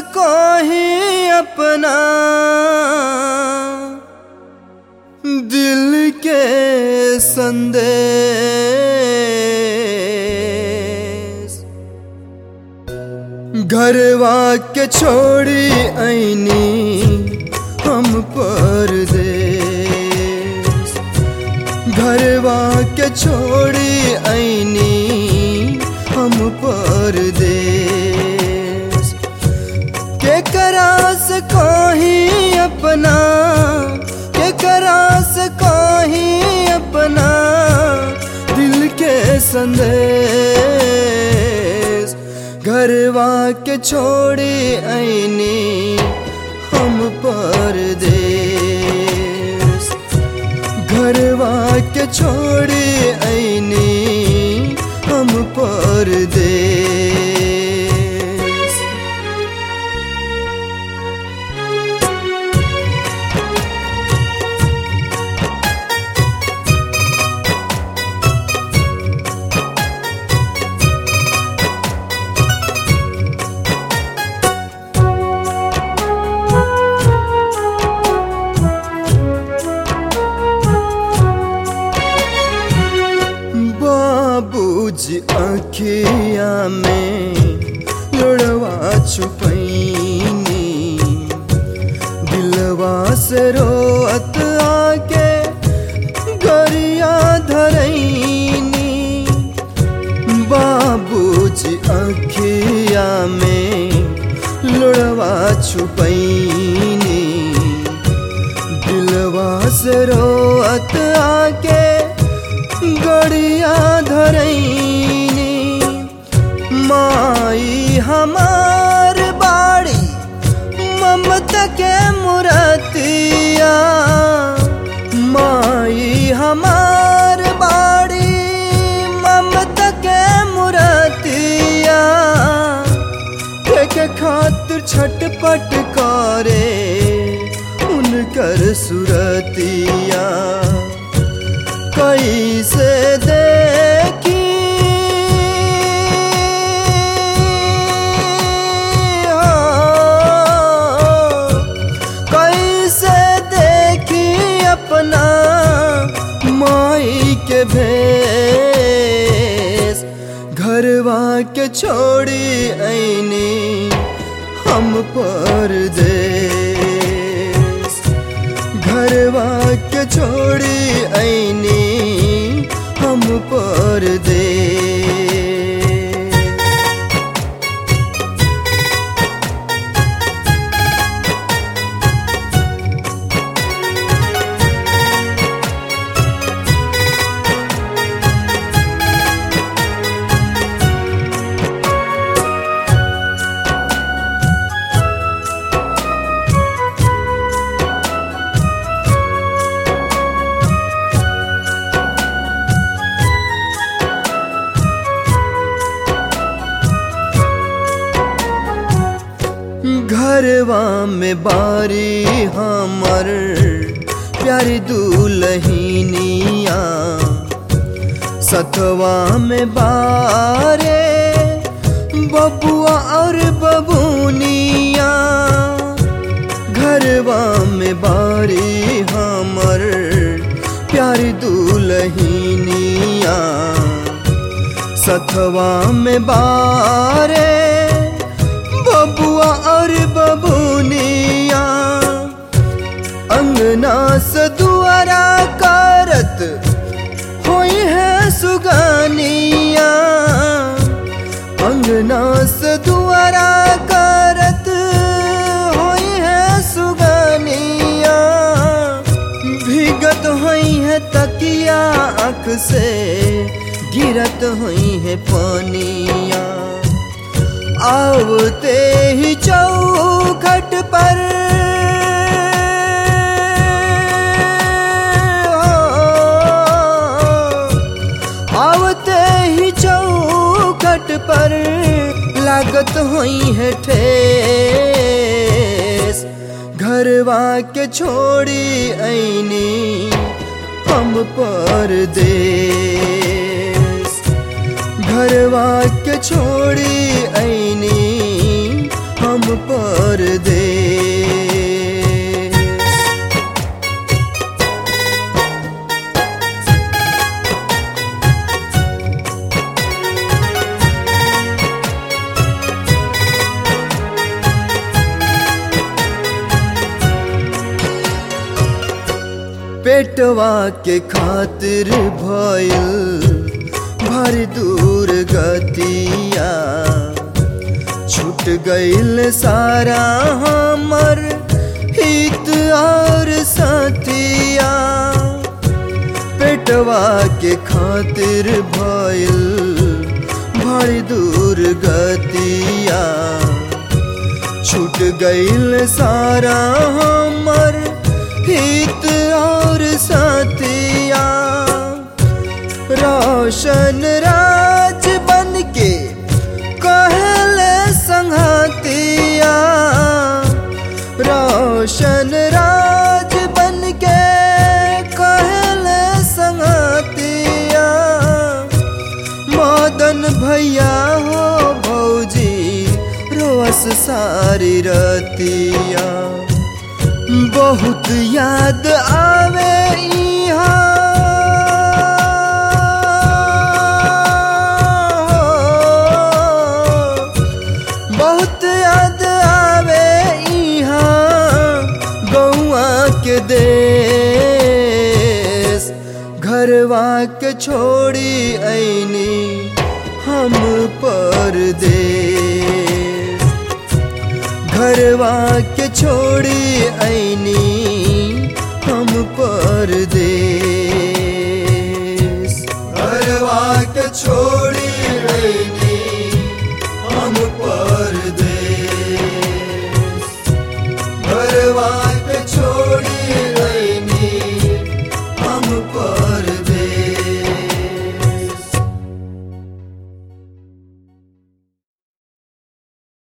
कहीं अपना दिल के संदेश, घरवा के छोड़ी आईनी हम परदेस, घरवा के छोड़ी आईनी हम परदेस। के करास कहीं अपना, के करास कहीं अपना दिल के संदेश, घरवा के छोड़ी आईनी हम परदेस, घरवा के छोड़ी आईनी हम परदेस। बाबूजी आँखिया में लोड़वा छुपैनी, दिलवा से रोत आके गरिया धरैनी। बाबूजी आँखिया में लोड़वा छुपैनी, दिलवा से रोत आके गड़िया धरैनी। माई हमार बाड़ी ममता के मुरतिया, माई हमार बाड़ी ममता के मुरतिया, के खातिर छटपट करे उनकर सुरतिया। कैसे देखी कैसे देखी अपना माई के भेस, घरवा के छोड़ी आईनी हम परदेस, घरवा के छोड़ी आईनी हम परदेस। घरवा में बारी हमर प्यारी दुल्हनिया, सतवा में बारे बबुआ और बबुनिया। घरवा में बारी हमर प्यारी दुल्हनिया, सतवा में बारे बबुआ और बबुनिया। अंगना से दुआरा करत होई है सुगानिया, अंगना से दुआरा करत होई है सुगानिया। भीगत होई है तकिया आँख से गिरत हुई है पानिया। आवते ही चौखट पर आवते ही चौखट पर लागत हुई है ठेस। घरवा के छोड़ी आईनी हम परदेस, घरवा के छोड़ी आईनी हम पर परदेस। पेटवा के खातिर भइल भर दूर गतिया, छूट गइल सारा हमर हित और साथिया। पेटवा के खातिर भइल भर दूर गतिया, छूट गइल सारा हमर हित और साथिया। रोशन राज बन के कहले संघातिया, रोशन राज बन के कहले संघातिया। मदन भैया हो भौजी रोस सारी रतिया, बहुत याद आवे बहुत याद आवे इहाँ गौआ के देश। घरवा के छोड़ी ऐनी हम परदेस, घरवा के छोड़ी ऐनी हम परदेस।